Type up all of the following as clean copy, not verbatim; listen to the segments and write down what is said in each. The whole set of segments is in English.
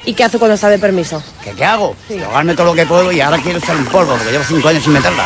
¿Y qué hace cuando está de permiso? ¿Qué hago? Sí. Drogarme todo lo que puedo y ahora quiero echar un polvo, porque llevo 5 años sin meterla.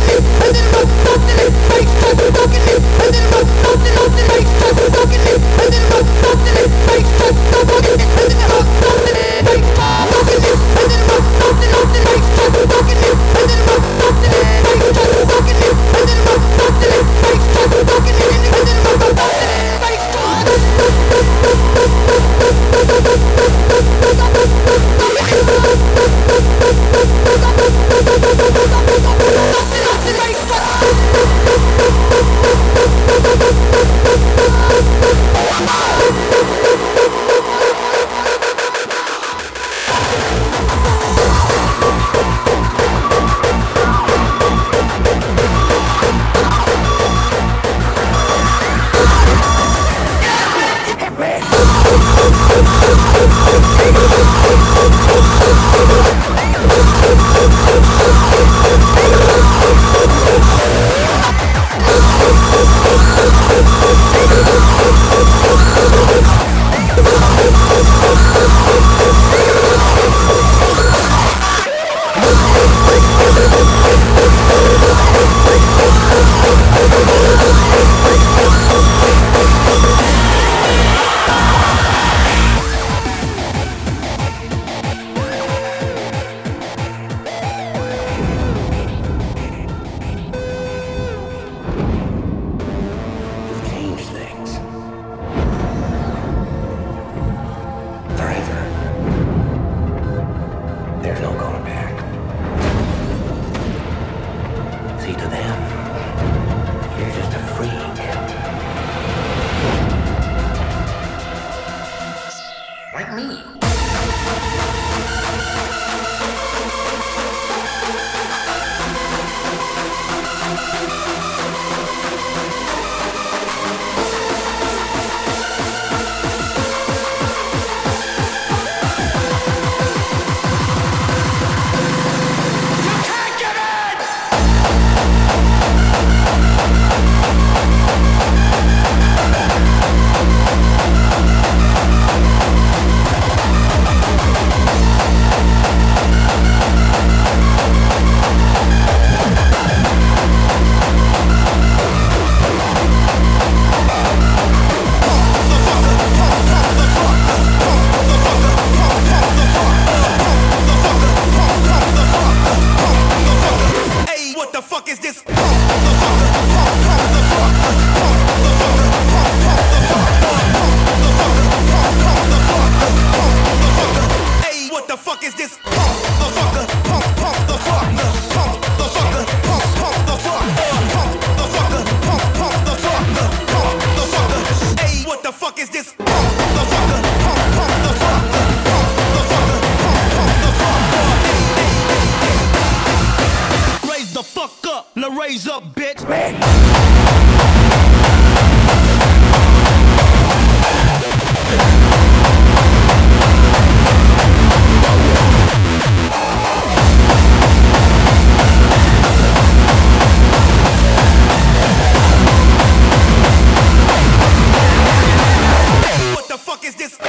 Raise up, bitch. What the fuck is this?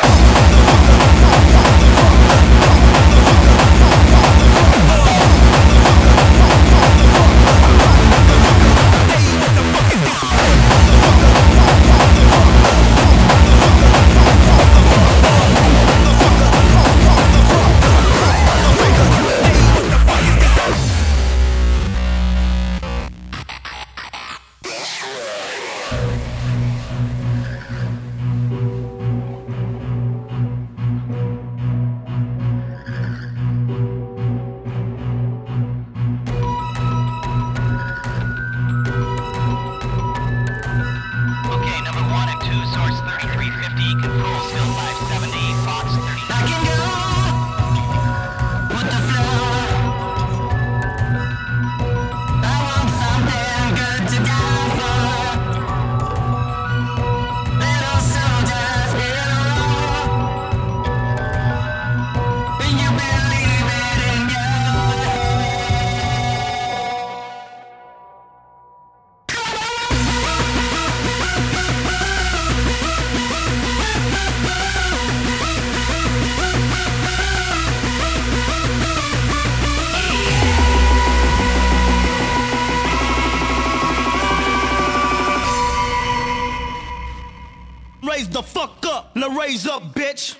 the fuck up. Now raise up, bitch.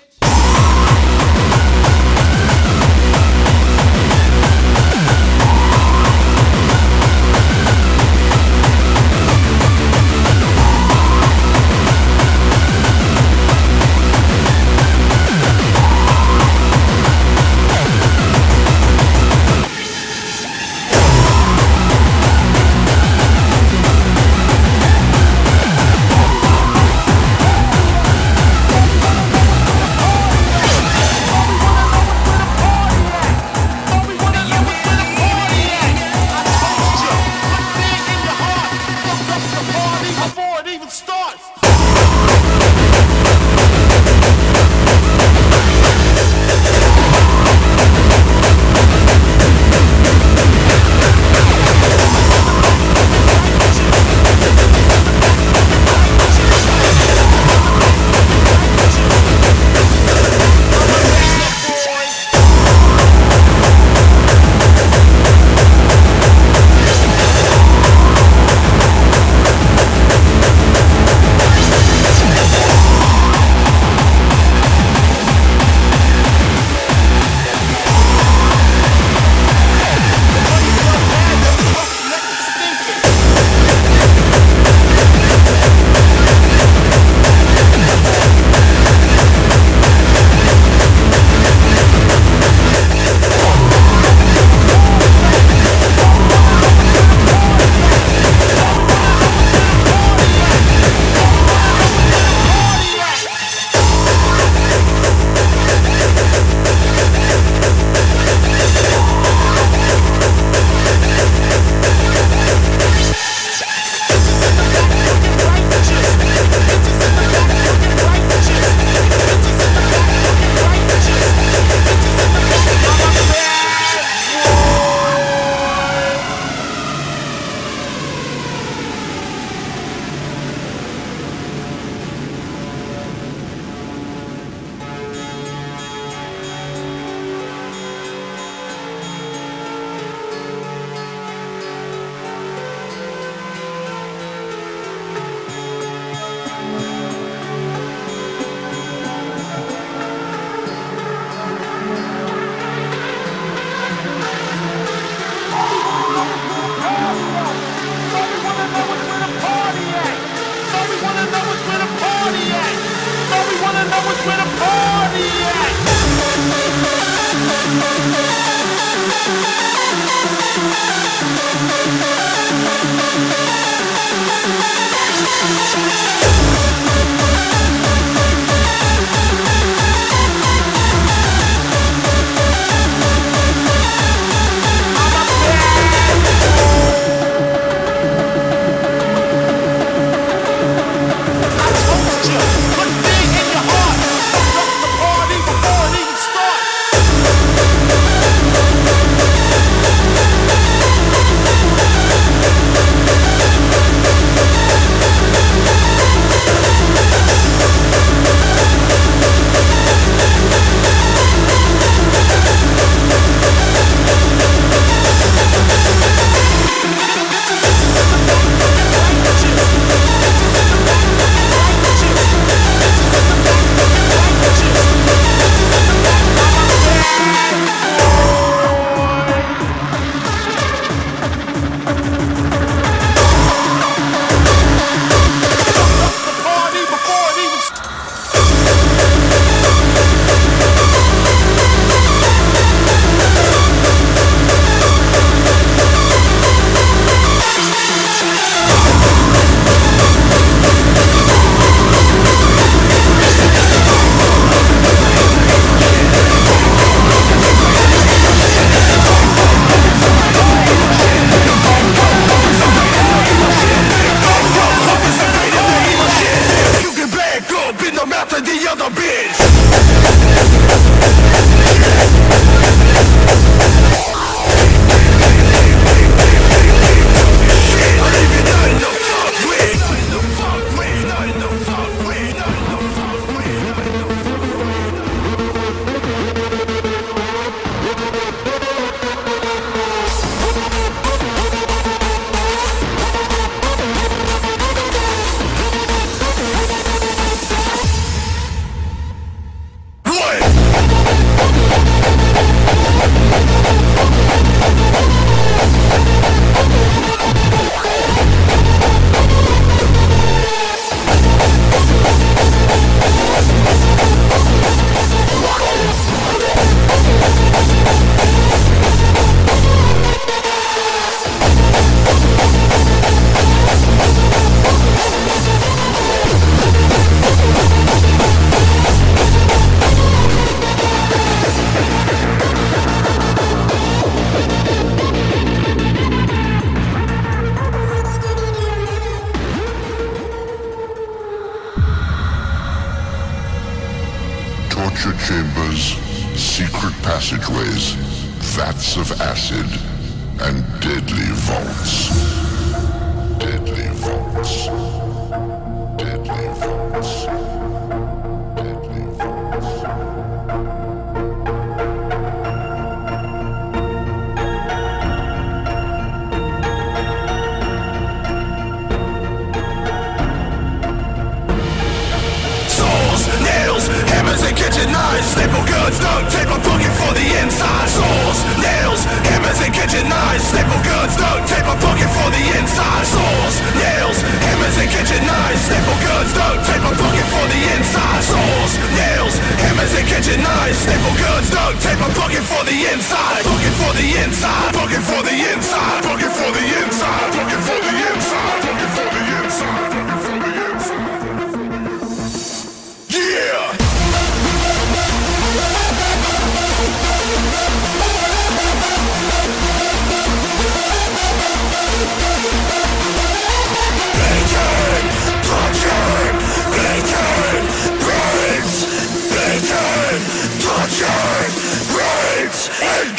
secret passageways, vats of acid, and deadly vaults. Deadly vaults. Deadly vaults. Deadly vaults. Saws, nails, hammers and kitchen knives. Staple guns, duct tape, I'm looking for the inside. Saws, nails, hammers and kitchen knives. Staple guns, duct tape, I'm looking for the inside. Saws, nails, hammers and kitchen knives. Staple guns, duct tape, I'm looking for the inside. Saws, nails, hammers and kitchen knives. Staple guns, duct tape, I'm looking for the inside. Looking for the inside. Looking for the inside. Looking for the inside. Looking for the inside. Looking for the inside. Looking for the inside. Yeah! Bleeding, touching, bleeding, bleeds, bleeding, touching, bleeds, and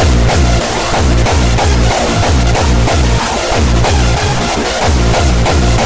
kill.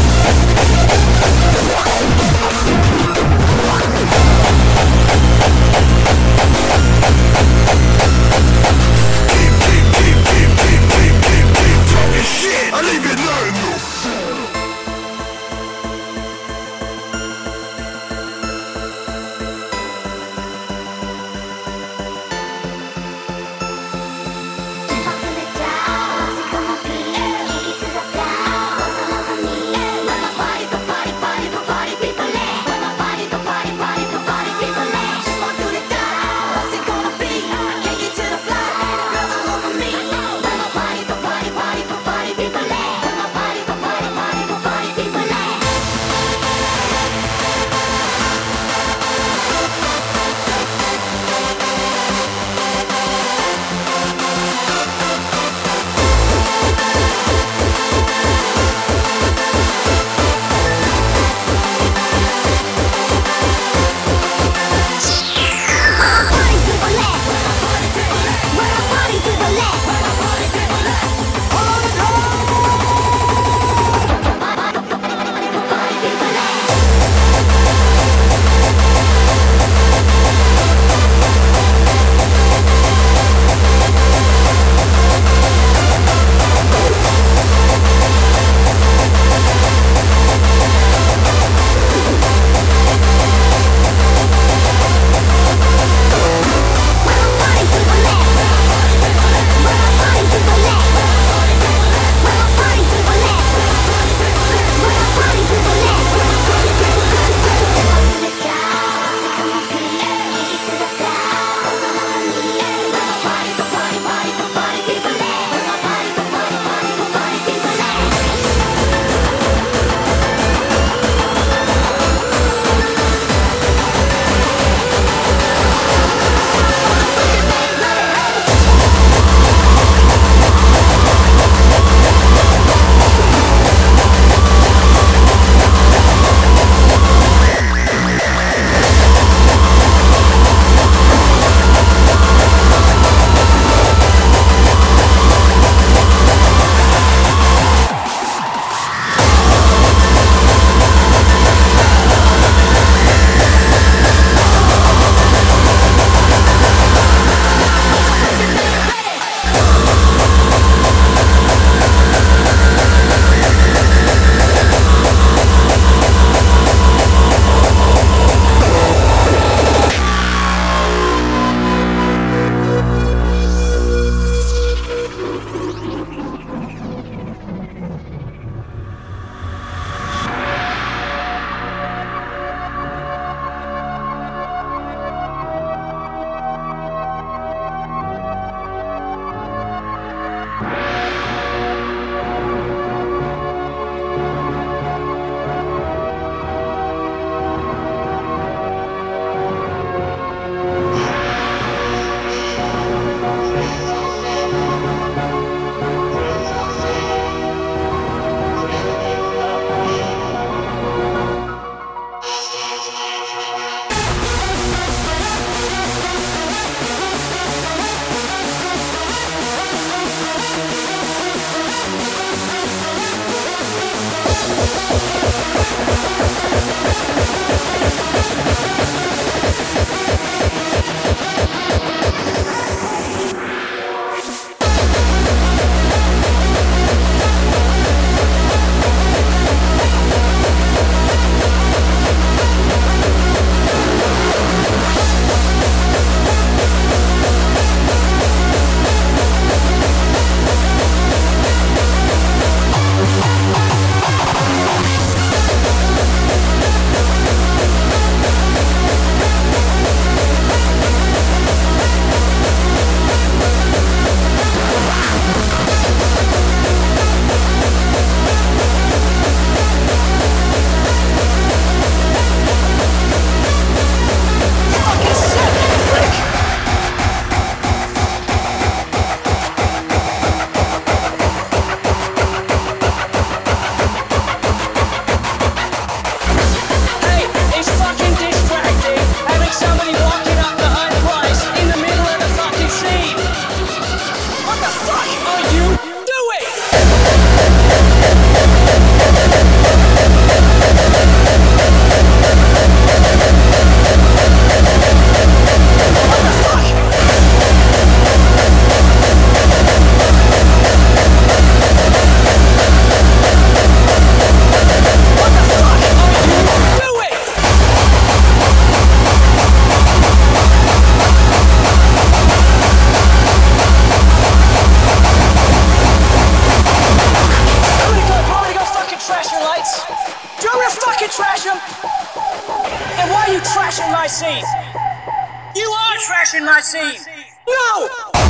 fucking trash them? And why are you trashing my scene? You are trashing my scene! No!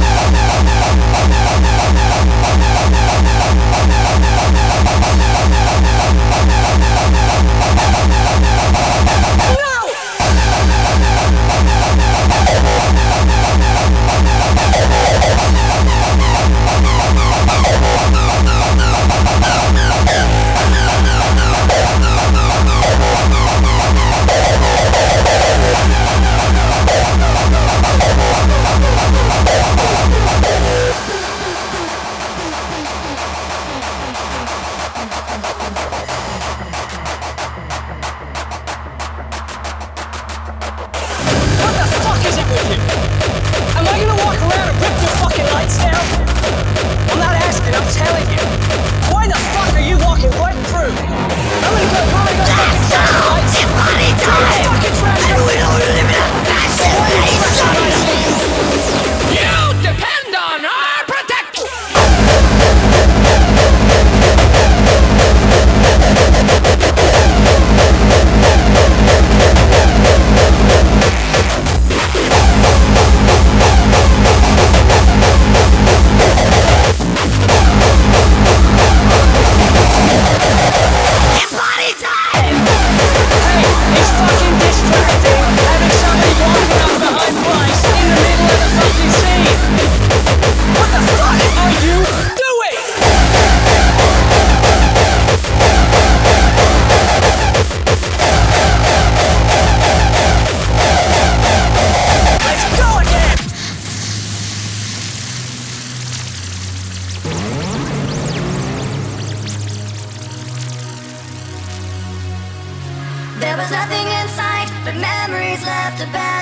There was nothing in sight but memories left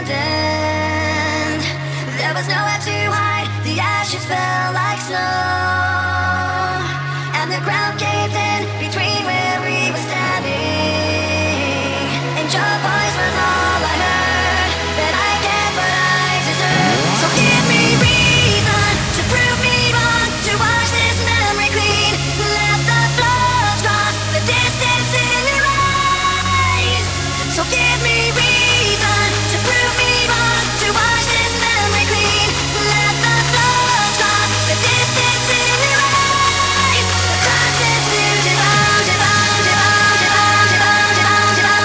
abandoned. There was nowhere to hide, the ashes fell like snow, and the ground caved in between where we were standing. And your voice was all I heard, that I get what I deserve. So give me reason to prove me wrong, to wash this memory clean. Let the floods cross the distance in your eyes. So give me reason to prove me wrong, to wash this memory clean. Let the floods cross the distance in your eyes. Across this new divide, divide, divide, divide, divide, divide, divide,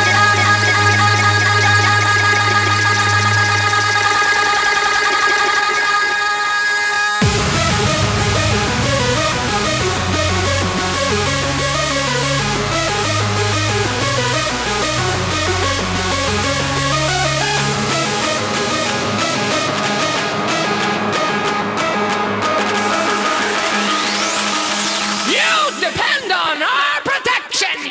You depend on our protection!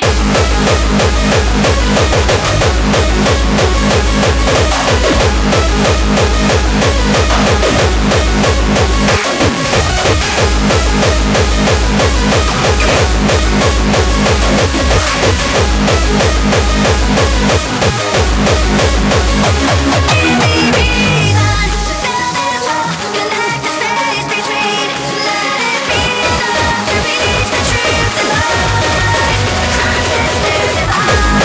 give me reason to fill this hole, connect the space between. Let it be enough to release the truth and lies. Across this new divide.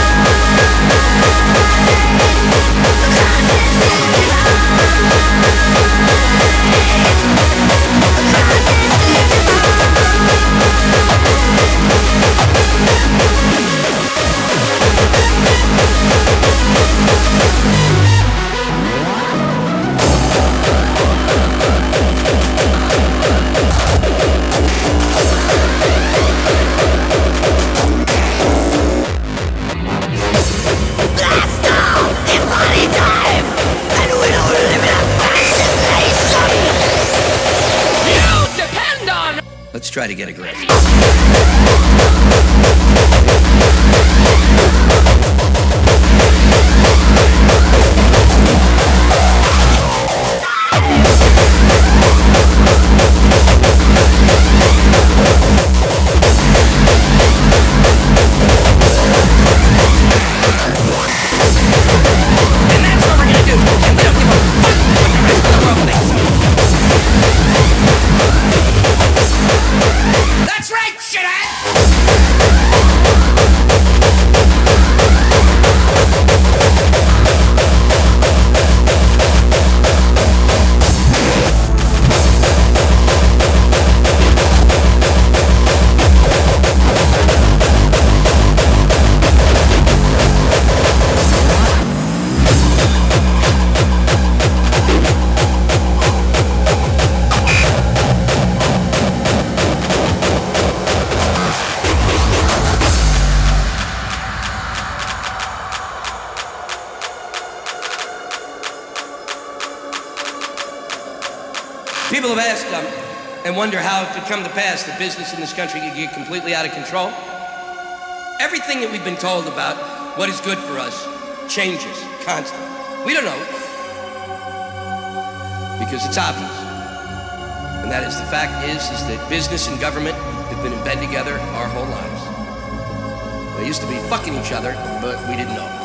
Across this new divide. Across this new Blast off in body time, and we'll live in a fascination. You depend on... Let's try to get a grip. And that's what we're gonna do. And we don't give a fuck what the rest of the world thinks. That's People have asked and wonder how it could come to pass that business in this country could get completely out of control. Everything that we've been told about what is good for us changes constantly. We don't know because it's obvious. And that is the fact is that business and government have been in bed together our whole lives. They used to be fucking each other, but we didn't know.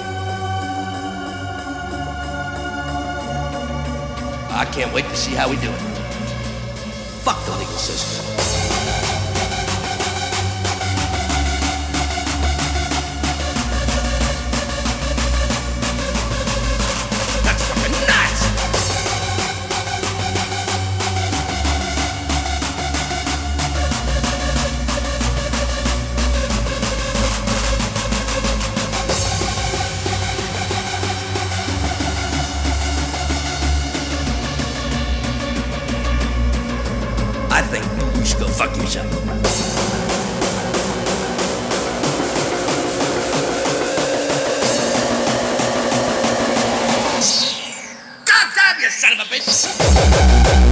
I can't wait to see how we do it. Fuck the legal system. That's fucking nuts! I think you should go fuck yourself. God damn you, son of a bitch!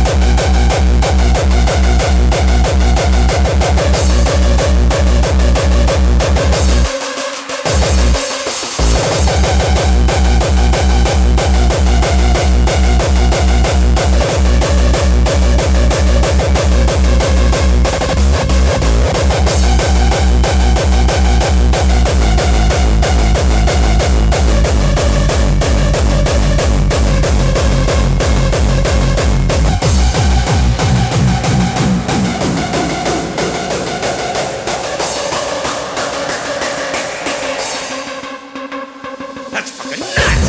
That's fucking nuts!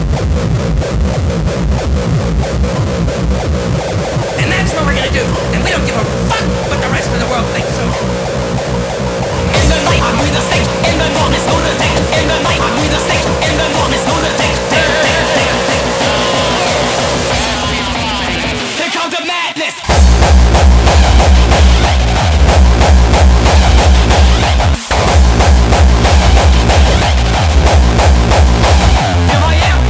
And that's what we're gonna do. And we don't give a fuck what the rest of the world thinks so. In the night, I'm with the stage. In the morning, it's lunatic. In the night, I'm with the stage. In the morning, it's lunatic. Here comes the madness. Here I am,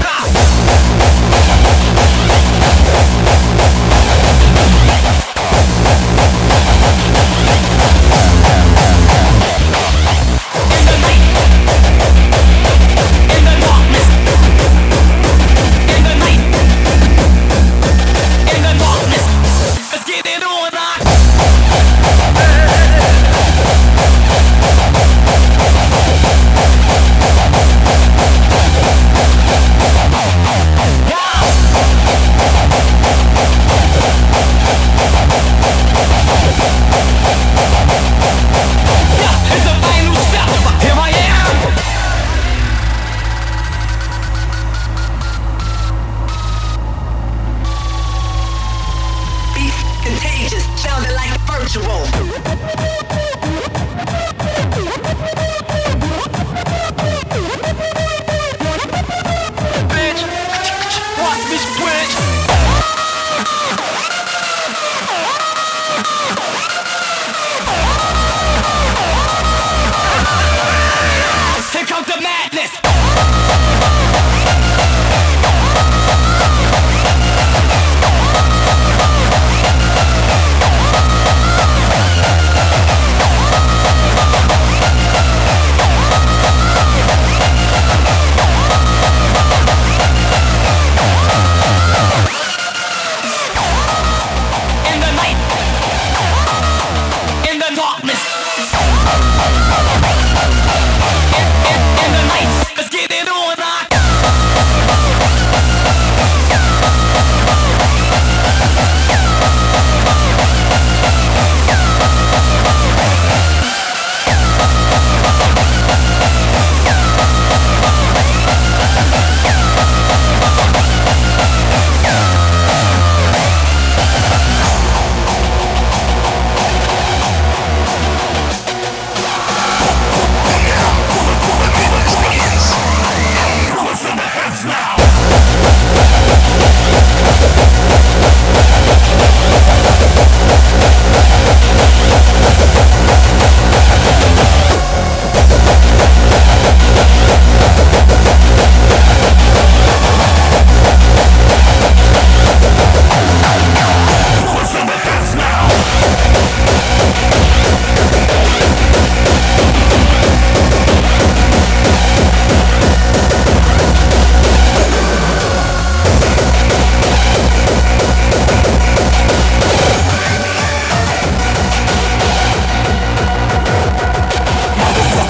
in the night.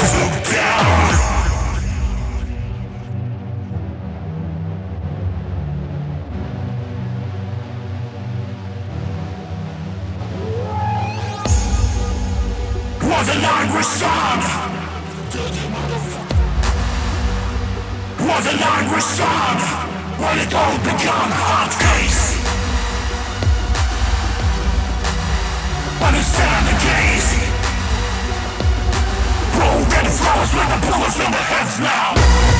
Was an angry song. Was an angry song. When it all began hot case. Understand the gaze. Broken flowers with the bullets in their heads now.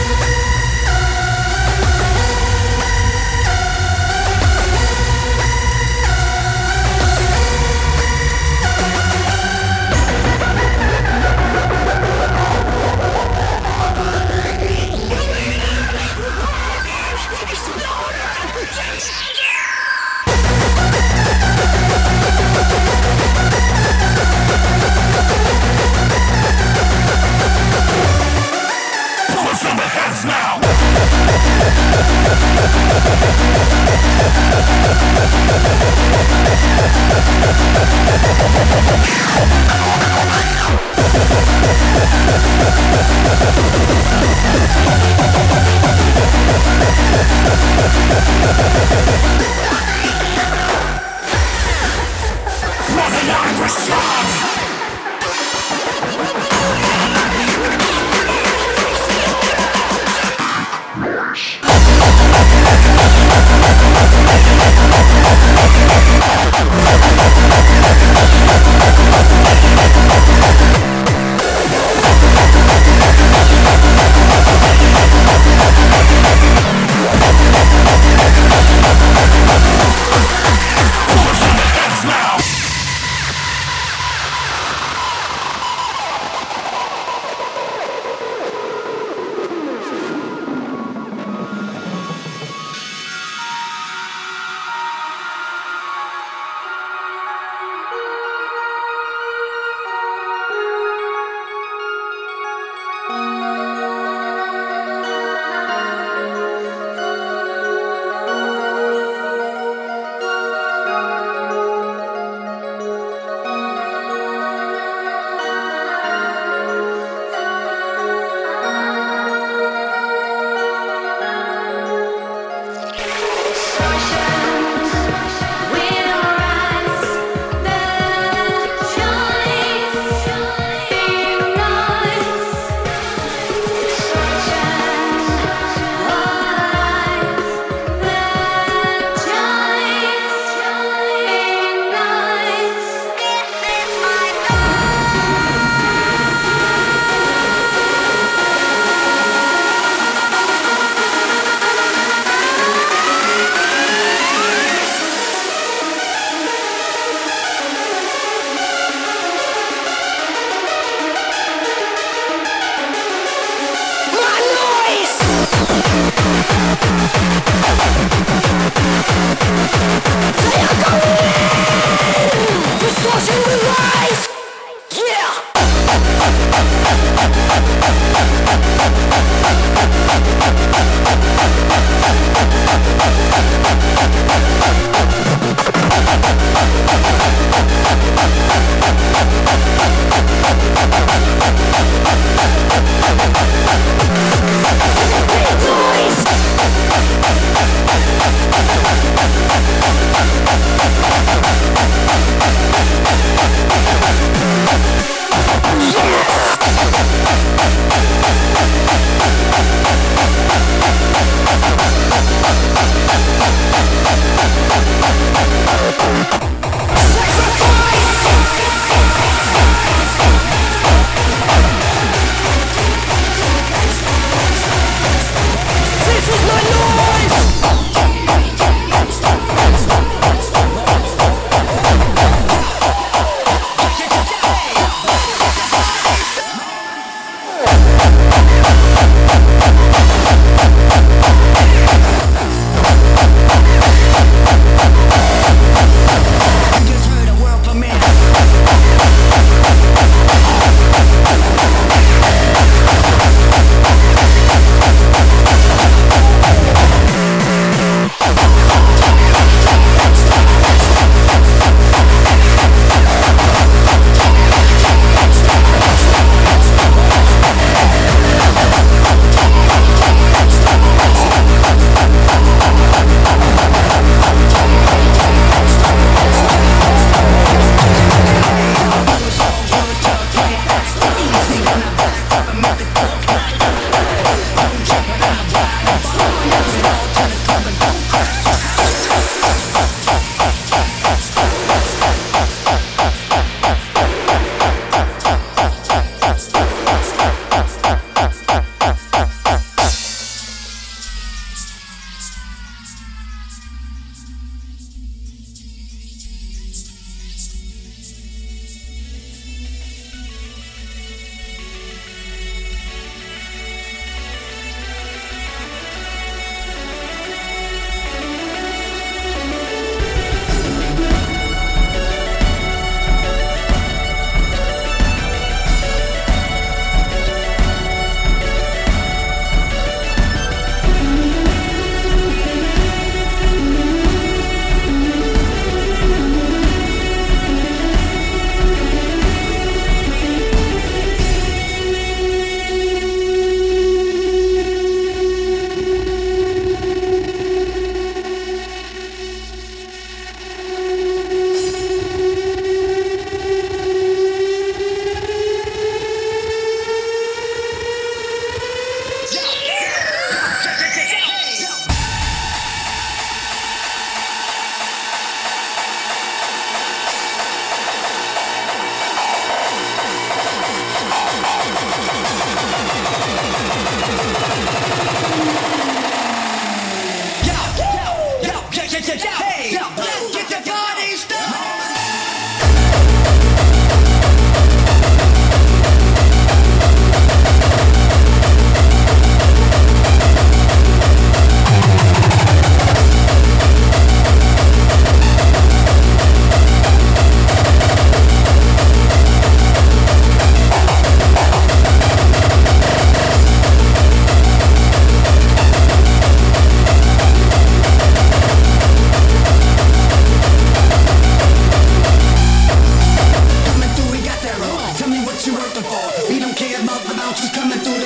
Bullets in the heads now. Was an angry song.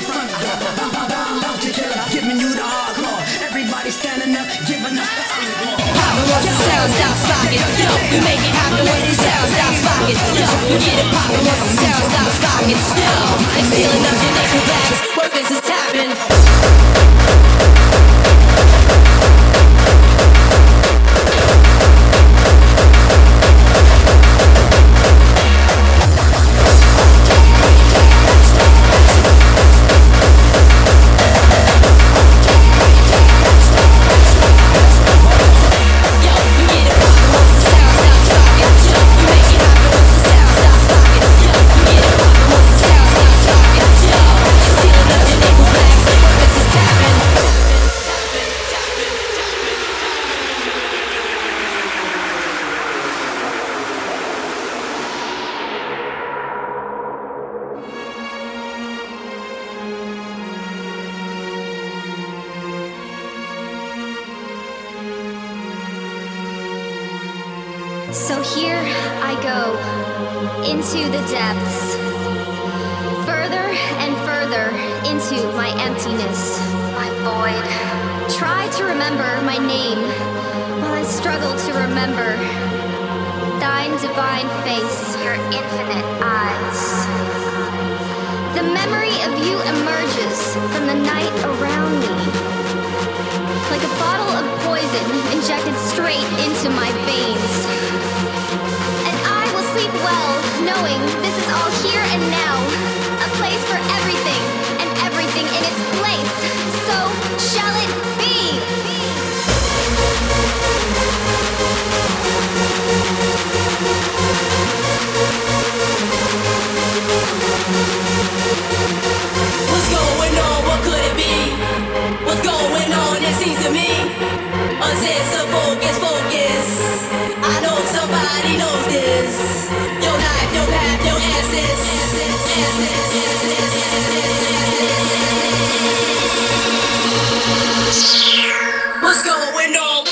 the front door. I'm together, giving you the hardcore. Everybody standing up, giving up the encore. Poppin' once the sound stops rocking. Yo, we make it happen once the sound stops rocking. Yo, we get it poppin' once the sound stops rocking. Yo, like stealing up your nickel bags. Workers is tapping. So here I go, into the depths, further and further into my emptiness, my void. Try to remember my name while I struggle to remember thine divine face, your infinite eyes. The memory of you emerges from the night around me, like a bottle of poison injected straight into my veins. And I will sleep well, knowing this is all here and now, a place for everything and everything in its place. So shall it be. What's going on? What could it be? What's going on? It seems to me. Unsense of focus, focus. I know somebody knows this. Your life, your path, your answers. What's going on?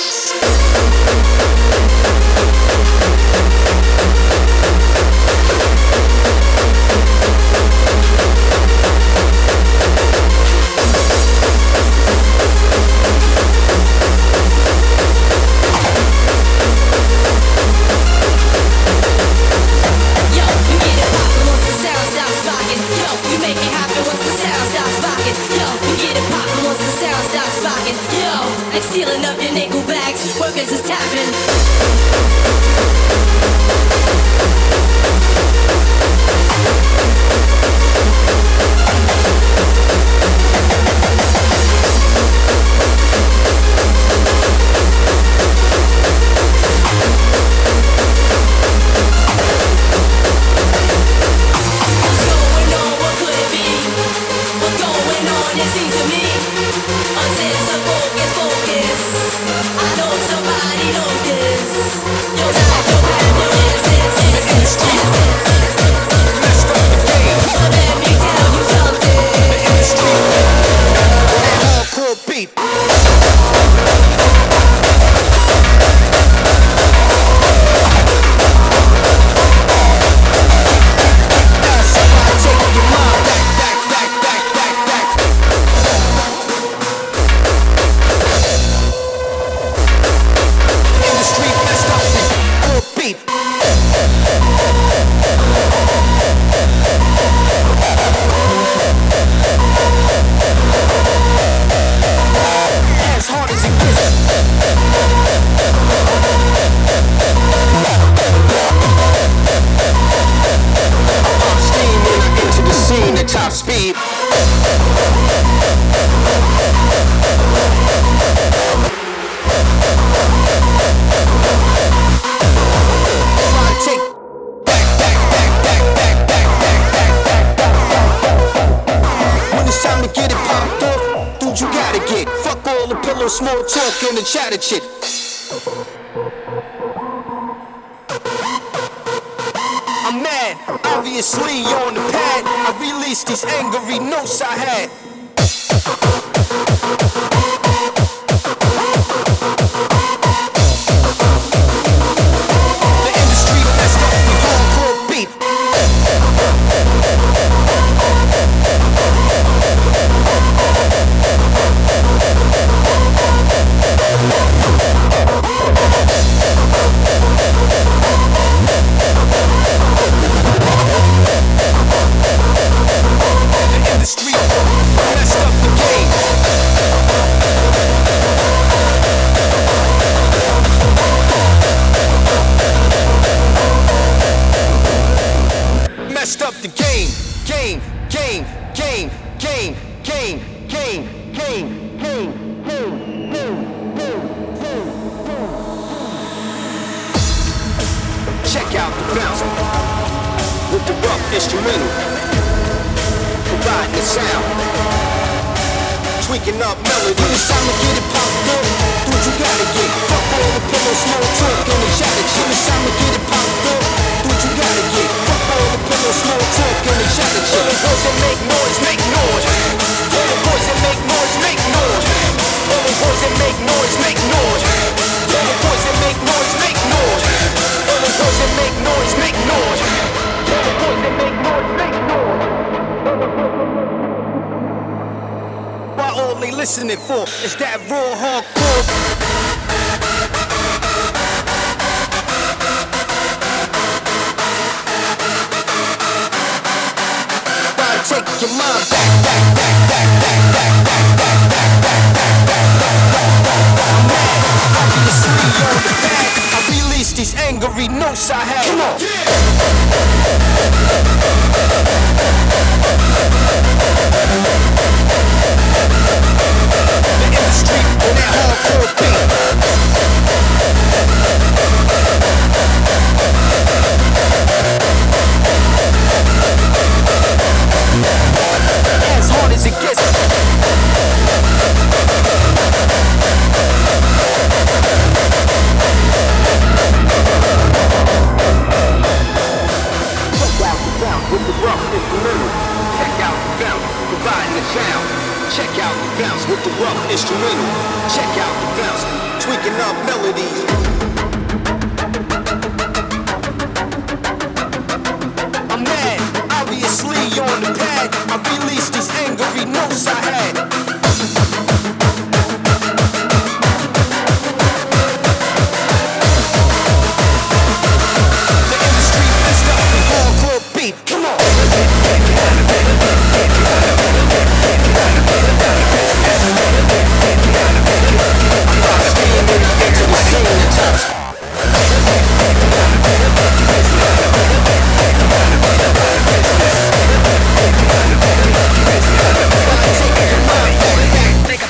Sealing up your nickel bags, workers is tapping. Top speed. When it's time to get it popped off, dude, you gotta get. Fuck all the pillow, small talk, and the chatter shit. I'm mad, obviously on the pad. I released these angry notes I had. The industry messed up the hardcore beat. game, game, game, game, game, game, game. Check out the bounce with the rough instrumental, providing the sound, tweaking up melody. When it's time to get it popped up, do what you gotta get. Fuck all the pillow, small talk, and the shadow shit. When it's time to get it popped up, do what you gotta get. Fuck all the pillow, small talk, and the shadow shit. All the boys that make noise, make noise. All the boys that make noise, make noise. All the boys that make noise, make noise. All the boys that make noise, make noise. All the boys that make noise, make noise. All the boys that make noise, make noise. Why all they listening for is that raw hardcore. Gotta take your mind back, back, back, back, back, back, back, back, back, back, back, back. Obviously on the back, I release these angry notes I had. Come on. The industry on that hardcore beat. As hard as it gets. With the rough instrumental, check out the bounce, providing the sound. Check out the bounce with the rough instrumental. Check out the bounce, tweaking up melodies. I'm mad, obviously on the pad. I released these angry notes I had. The industry messed up the hardcore beat. Come on. Think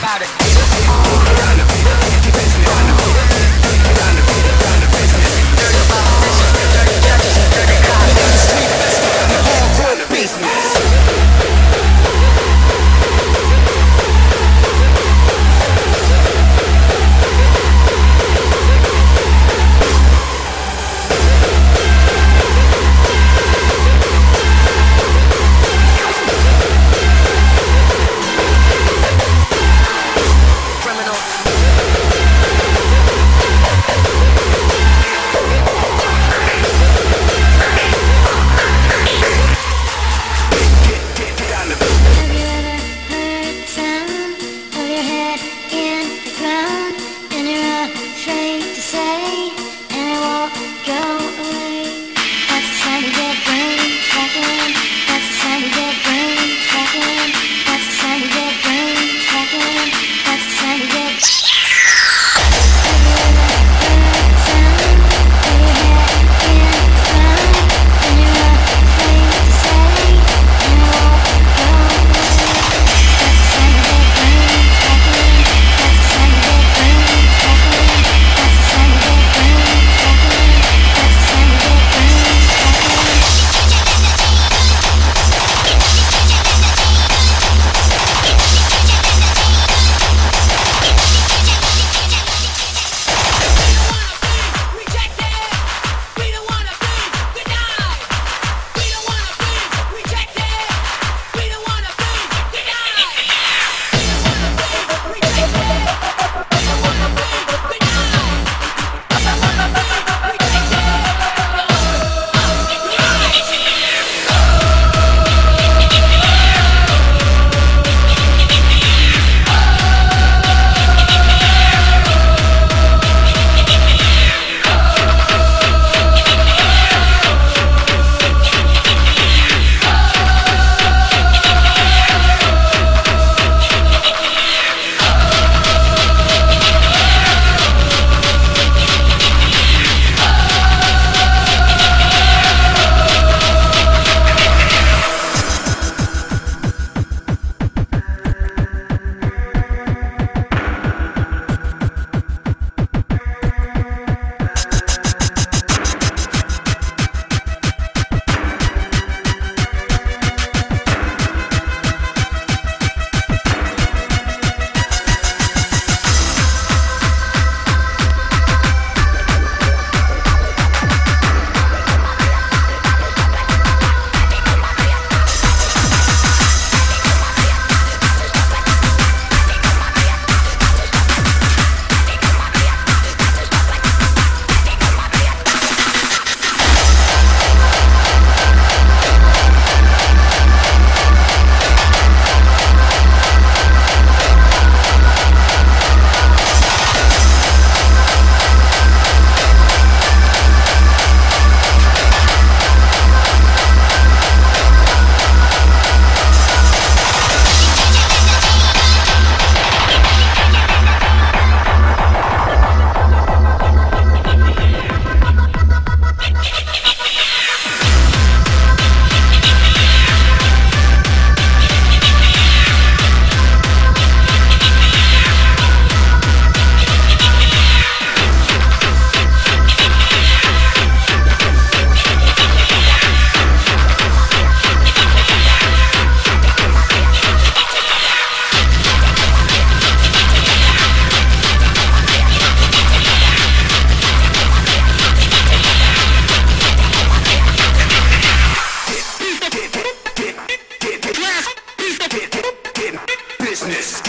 business.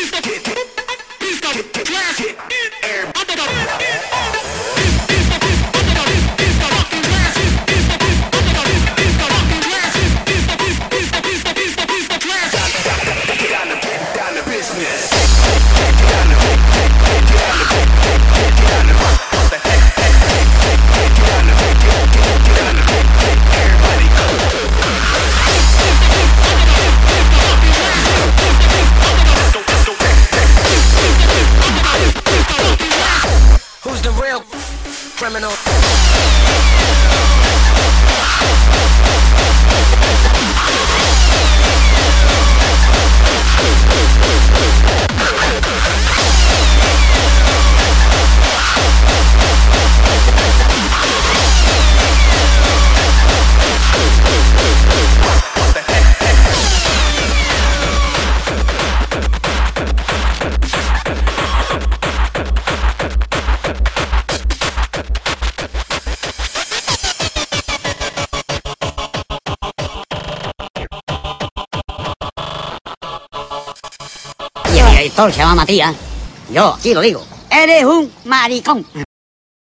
Who's the real criminal? Y el director se llama Matías. Yo, aquí lo digo. Eres un maricón.